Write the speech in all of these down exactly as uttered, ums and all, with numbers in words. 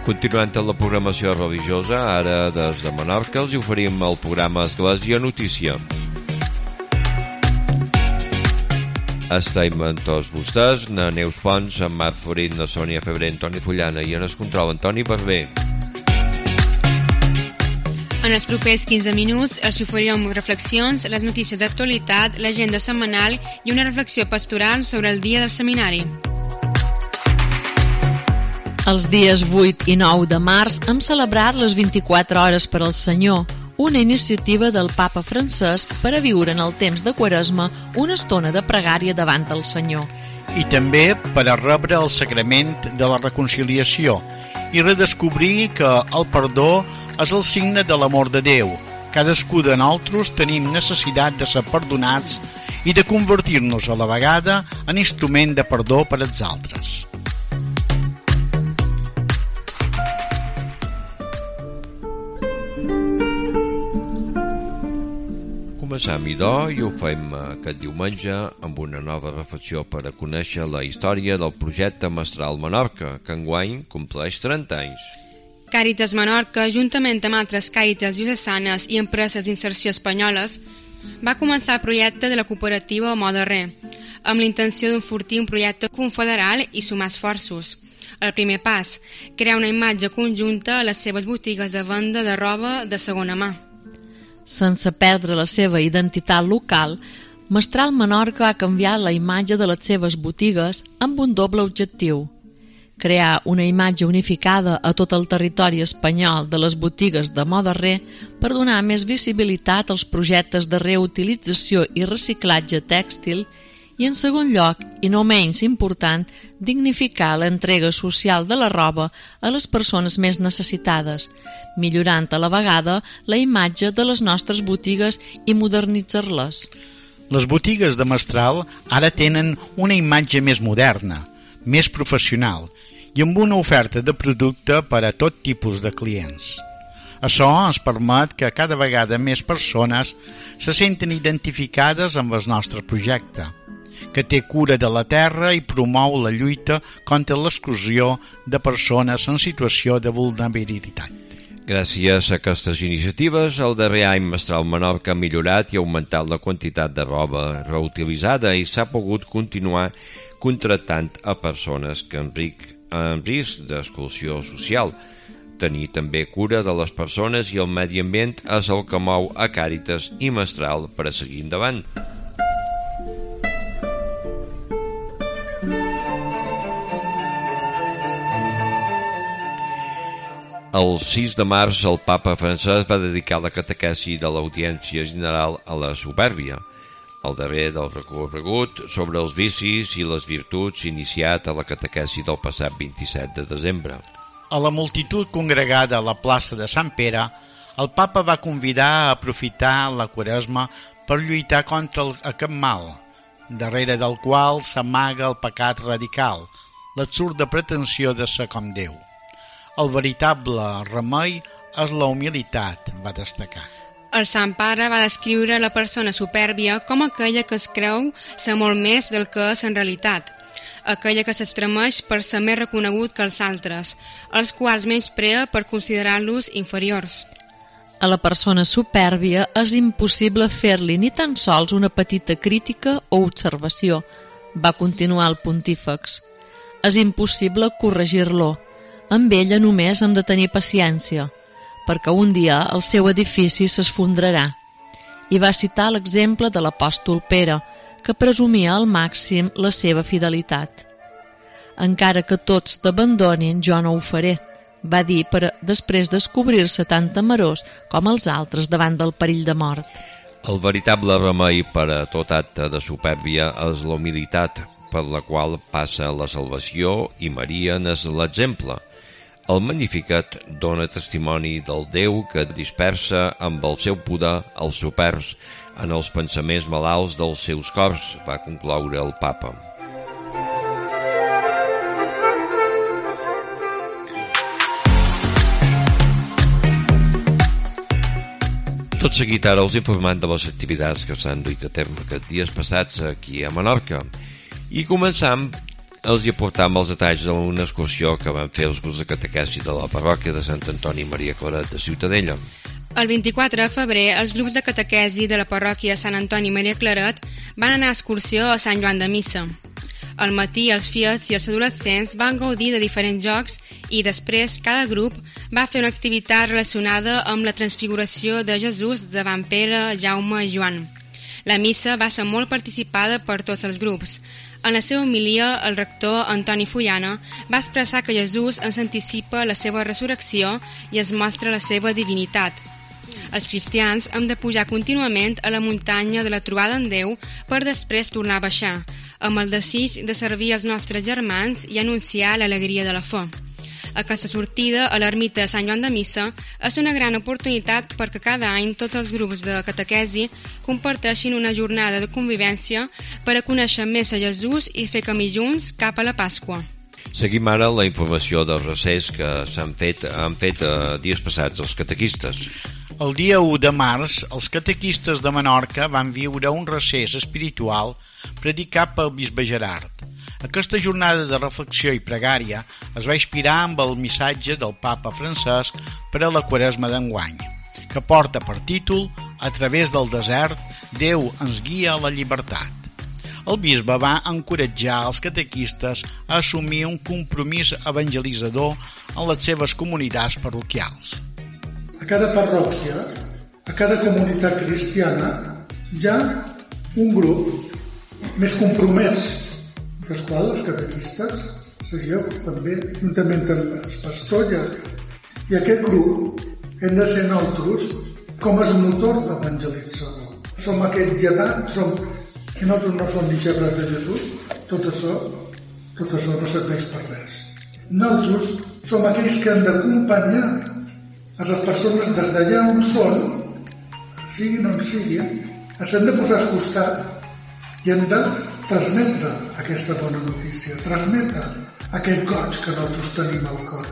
Continuant amb la programació religiosa, ara des de Menorca els oferim el programa Església Notícia. Estem amb tots vostès, na Neus Pons, en Marc Florit, na Sònia Febrer, Antoni Fullana i en el control Antoni Barber. En els propers quinze minuts els oferirem reflexions, les notícies d'actualitat, l'agenda setmanal i una reflexió pastoral sobre el dia del seminari. Els dies vuit i nou de març hem celebrat les vint-i-quatre hores per al Senyor, una iniciativa del Papa Francesc per a viure en el temps de Quaresma una estona de pregària davant del Senyor. I també per a rebre el sacrament de la reconciliació i redescobrir que el perdó és el signe de l'amor de Déu. Cadascú de nosaltres tenim necessitat de ser perdonats i de convertir-nos a la vegada en instrument de perdó per als altres. Comencem idò i ho fem aquest diumenge amb una nova reflexió per a conèixer la història del projecte Mestral Menorca, que enguany compleix trenta anys. Càritas Menorca, juntament amb altres càritas diocesanes i empreses d'inserció espanyoles, va començar el projecte de la cooperativa Moda-Re, amb l'intenció d'enfortir un projecte confederal i sumar esforços. El primer pas, crear una imatge conjunta a les seves botigues de venda de roba de segona mà. Sense perdre la seva identitat local, Mestral Menorca ha canviat la imatge de les seves botigues amb un doble objectiu: crear una imatge unificada a tot el territori espanyol de les botigues de Moda-Re per donar més visibilitat als projectes de reutilització i reciclatge tèxtil i, en segon lloc, i no menys important, dignificar l'entrega social de la roba a les persones més necessitades, millorant a la vegada la imatge de les nostres botigues i modernitzar-les. Les botigues de Mestral ara tenen una imatge més moderna, més professional i amb una oferta de producte per a tot tipus de clients. Això ens permet que cada vegada més persones se senten identificades amb el nostre projecte, que té cura de la terra i promou la lluita contra l'exclusió de persones en situació de vulnerabilitat. Gràcies a aquestes iniciatives, el darrer any Mestral Menorca ha millorat i ha augmentat la quantitat de roba reutilitzada i s'ha pogut continuar contractant a persones que en risc, en risc d'exclusió social. Tenir també cura de les persones i el medi ambient és el que mou a Càritas i Mestral per a seguir endavant. El sis de març el Papa Francesc va dedicar la catequesi de l'Audiència General a la supèrbia, el darrer del recorregut sobre els vicis i les virtuts iniciat a la catequesi del passat vint-i-set de desembre. A la multitud congregada a la plaça de Sant Pere, el Papa va convidar a aprofitar la Quaresma per lluitar contra el, aquest mal, darrere del qual s'amaga el pecat radical, l'absurda pretensió de ser com Déu. El veritable remei és la humilitat, va destacar. El Sant Pare va descriure la persona supèrbia com aquella que es creu ser molt més del que és en realitat, aquella que s'estremeix per ser més reconegut que els altres, els quals menysprea per considerar-los inferiors. A la persona supèrbia és impossible fer-li ni tan sols una petita crítica o observació, va continuar el pontífex. És impossible corregir-lo. Amb ella només hem de tenir paciència, perquè un dia el seu edifici s'esfondrarà. I va citar l'exemple de l'apòstol Pere, que presumia al màxim la seva fidelitat. Encara que tots t'abandonin, jo no ho faré, va dir per a després descobrir-se tan temerós com els altres davant del perill de mort. El veritable remei per a tot acte de supèrbia és la humilitat, per la qual passa la salvació, i Maria n'és l'exemple. El Magnificat dona testimoni del Déu que dispersa amb el seu poder els superbs en els pensaments malalts dels seus cors, va concloure el Papa. Tot seguit ara us informant de les activitats que s'han duit a terme aquests dies passats aquí a Menorca. I començam els hi aportam els detalls d'una excursió que van fer els grups de catequesi de la parròquia de Sant Antoni Maria Claret de Ciutadella. El vint-i-quatre de febrer, els grups de catequesi de la parròquia de Sant Antoni Maria Claret van anar a excursió a Sant Joan de Missa. Al matí, els fiats i els adolescents van gaudir de diferents jocs i després cada grup va fer una activitat relacionada amb la transfiguració de Jesús davant Pere, Jaume i Joan. La missa va ser molt participada per tots els grups. En la seva homilia, el rector Antoni Fullana va expressar que Jesús ens anticipa la seva resurrecció i ens mostra la seva divinitat. Els cristians hem de pujar contínuament a la muntanya de la trobada amb Déu per després tornar a baixar, amb el desig de servir els nostres germans i anunciar l'alegria de la fe. Aquesta sortida a l'ermita de Sant Joan de Missa és una gran oportunitat perquè cada any tots els grups de catequesi comparteixin una jornada de convivència per a conèixer més a Jesús i fer camí junts cap a la Pasqua. Seguim ara la informació dels recers que s'han fet, han fet eh, dies passats els catequistes. El dia u de març, els catequistes de Menorca van viure un recés espiritual predicat pel bisbe Gerard. Aquesta jornada de reflexió i pregària es va inspirar amb el missatge del papa Francesc per a la Quaresma d'enguany, que porta per títol «A través del desert, Déu ens guia a la llibertat». El bisbe va encoratjar els catequistes a assumir un compromís evangelitzador en les seves comunitats parroquials. A cada parròquia, a cada comunitat cristiana, hi ha un grup més compromès, dels quals els catequistes seguiu també, juntament amb els pastors, i aquest grup hem de ser nosaltres com el motor evangelitzador. Som aquest llevat, som, que nosaltres no som deixebles de Jesús, tot això, tot això no serveix per res. Nosaltres som aquells que hem d'acompanyar a les persones des d'allà on són, siguin on siguin, ens hem de posar al costat i hem de transmetre aquesta bona notícia, transmetre aquest goig que nosaltres tenim al cor.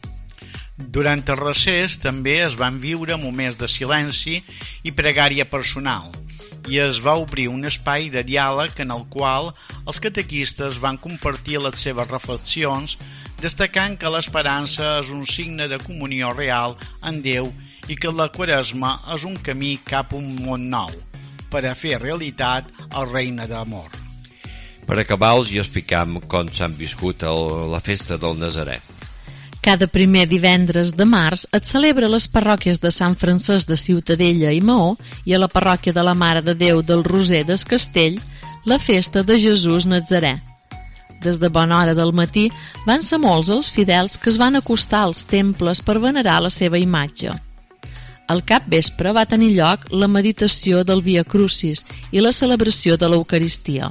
Durant el recés també es van viure moments de silenci i pregària personal i es va obrir un espai de diàleg en el qual els catequistes van compartir les seves reflexions, destacant que l'esperança és un signe de comunió real amb Déu i que la Quaresma és un camí cap a un món nou per a fer realitat el regne d'amor. Per acabar, els hi explicam com s'han viscut el, la festa del Nazarè. Cada primer divendres de març es celebra a les parròquies de Sant Francesc de Ciutadella i Maó i a la parròquia de la Mare de Déu del Roser del Castell la festa de Jesús Nazarè. Des de bona hora del matí van ser molts els fidels que es van acostar als temples per venerar la seva imatge. Al capvespre va tenir lloc la meditació del Via Crucis i la celebració de l'Eucaristia.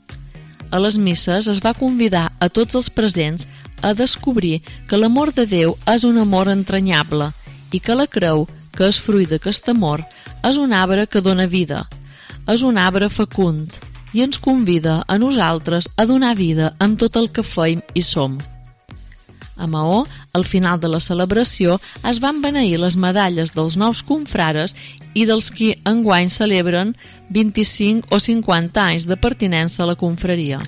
A les misses es va convidar a tots els presents a descobrir que l'amor de Déu és un amor entranyable i que la creu, que és fruit d'aquest amor, és un arbre que dona vida, és un arbre fecund i ens convida a nosaltres a donar vida amb tot el que feim i som. A Maó, al final de la celebració, es van beneir les medalles dels nous confrares i dels qui enguany celebren vint-i-cinc o cinquanta anys de pertinença a la confraria.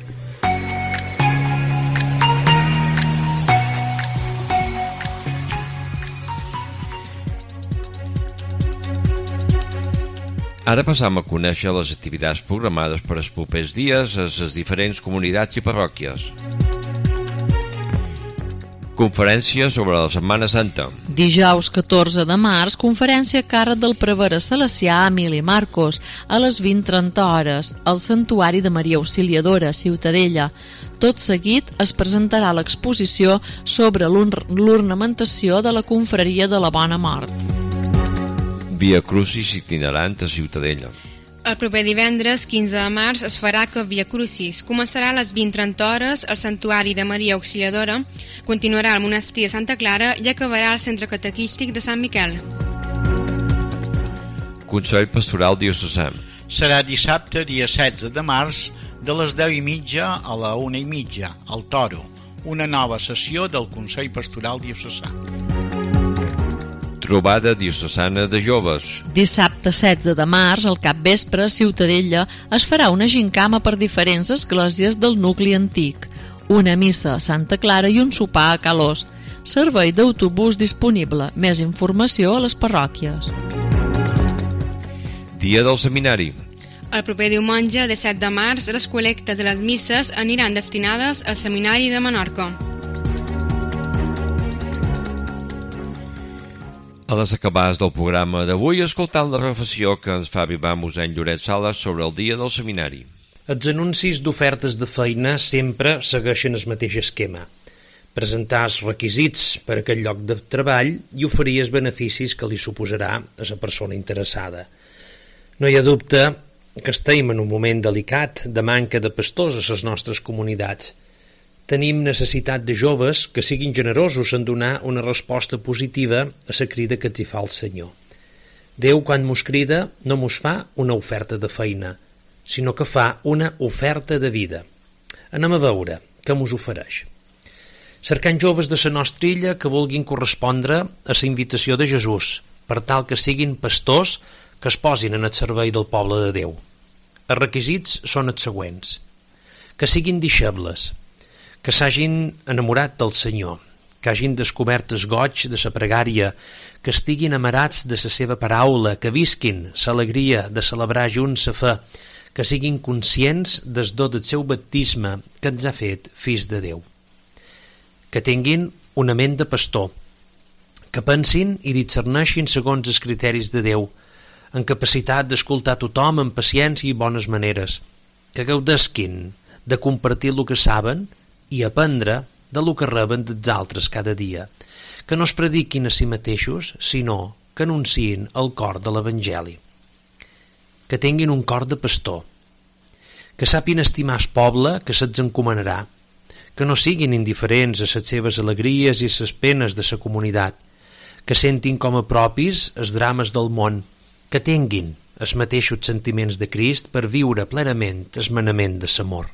Ara passam a conèixer les activitats programades per als propers dies a les diferents comunitats i parròquies. Conferència sobre la Setmana Santa. Dijous catorze de març, conferència a càrrec del prevere salesià Emili Marcos a les vint trenta hores al Santuari de Maria Auxiliadora, Ciutadella. Tot seguit es presentarà l'exposició sobre l'ornamentació de la confraria de la Bona Mort. Via Crucis itinerant a Ciutadella. El proper divendres, quinze de març, es farà Cap Via Crucis. Començarà a les vint trenta hores al Santuari de Maria Auxiliadora, continuarà al Monestir de Santa Clara i acabarà al Centre Catequístic de Sant Miquel. Consell Pastoral Diocesà. Serà dissabte, dia setze de març, de les deu i mitja a la una i mitja, al Toro, una nova sessió del Consell Pastoral Diocesà. Trobada diocesana de joves. Dissabte setze de març, al capvespre, a Ciutadella, es farà una gincama per diferents esglésies del nucli antic. una missa a Santa Clara i un sopar a Calós. Servei d'autobús disponible. Més informació a les parròquies. Dia del Seminari. El proper diumenge, disset de març, les col·lectes de les misses aniran destinades al Seminari de Menorca. A les acabades del programa d'avui, escoltant la reflexió que ens fa arribar mossèn Lloret Sales sobre el dia del seminari. Els anuncis d'ofertes de feina sempre segueixen el mateix esquema. Presentar els requisits per a aquest lloc de treball i oferir els beneficis que li suposarà a la persona interessada. No hi ha dubte que estem en un moment delicat de manca de pastors a les nostres comunitats. Tenim necessitat de joves que siguin generosos en donar una resposta positiva a la crida que ens hi fa el Senyor. Déu, quan mos crida, no mos fa una oferta de feina, sinó que fa una oferta de vida. Anem a veure què mos ofereix. Cercant joves de la nostra illa que vulguin correspondre a la invitació de Jesús, per tal que siguin pastors que es posin en el servei del poble de Déu. Els requisits són els següents: que siguin deixebles, que s'hagin enamorat del Senyor, que hagin descobert el goig de la pregària, que estiguin amarats de la seva paraula, que visquin l'alegria de celebrar junts la fe, que siguin conscients del do del seu baptisme que ens ha fet fills de Déu. Que tinguin una ment de pastor, que pensin i discerneixin segons els criteris de Déu, en capacitat d'escoltar tothom amb paciència i bones maneres, que gaudesquin de compartir el que saben i aprendre de lo que reben dels altres cada dia, que no es prediquin a si mateixos, sinó que anunciïn el cor de l'Evangeli. Que tinguin un cor de pastor, que sàpin estimar el poble que se'ls encomanarà, que no siguin indiferents a les seves alegries i les penes de la comunitat, que sentin com a propis els drames del món, que tinguin els mateixos sentiments de Crist per viure plenament el manament de l'amor.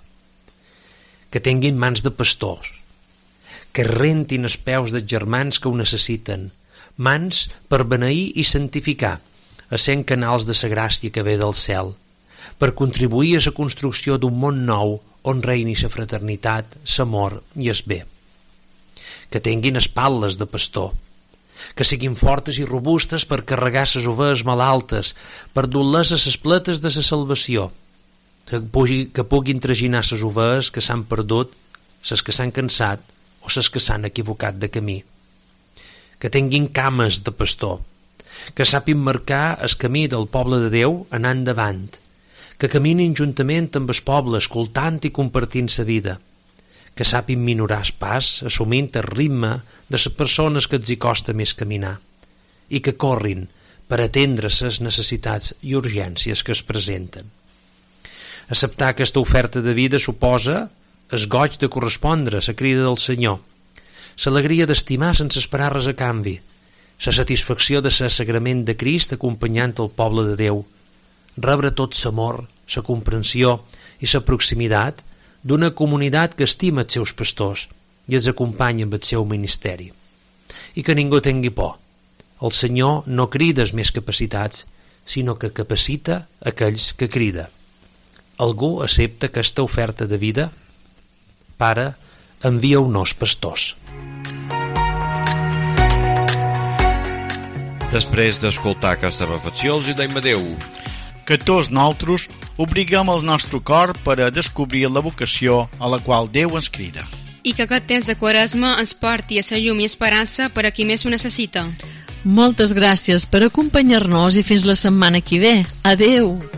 Que tinguin mans de pastors, que rentin els peus dels germans que ho necessiten, mans per beneir i santificar, essent canals de la gràcia que ve del cel, per contribuir a la construcció d'un món nou on reini la fraternitat, l'amor i el bé. Que tinguin espatles de pastor, que siguin fortes i robustes per carregar les ovelles malaltes, per dur-les a les pletes de la salvació, que, pugui, que puguin traginar les ovelles que s'han perdut, les que s'han cansat o les que s'han equivocat de camí. Que tinguin cames de pastor, que sàpin marcar el camí del poble de Déu anant davant, que caminin juntament amb el poble, escoltant i compartint la vida, que sàpin minorar el pas, assumint el ritme de les persones que els hi costa més caminar, i que corrin per atendre les necessitats i urgències que es presenten. Acceptar aquesta oferta de vida suposa el goig de correspondre a la crida del Senyor, l'alegria d'estimar sense esperar res a canvi, la satisfacció de ser sagrament de Crist acompanyant el poble de Déu, rebre tot l'amor, la comprensió i la proximitat d'una comunitat que estima els seus pastors i els acompanya amb el seu ministeri. I que ningú tingui por. El Senyor no crida els més capacitats, sinó que capacita aquells que crida. Algú accepta aquesta oferta de vida? Pare, envia-nos pastors. Després d'escoltar aquesta reflexió, els hi deim adeu. Que tots nosaltres obriguem el nostre cor per a descobrir la vocació a la qual Déu ens crida. I que aquest temps de Quaresma ens porti a la llum i esperança per a qui més ho necessita. Moltes gràcies per acompanyar-nos i fins la setmana que ve. Adeu!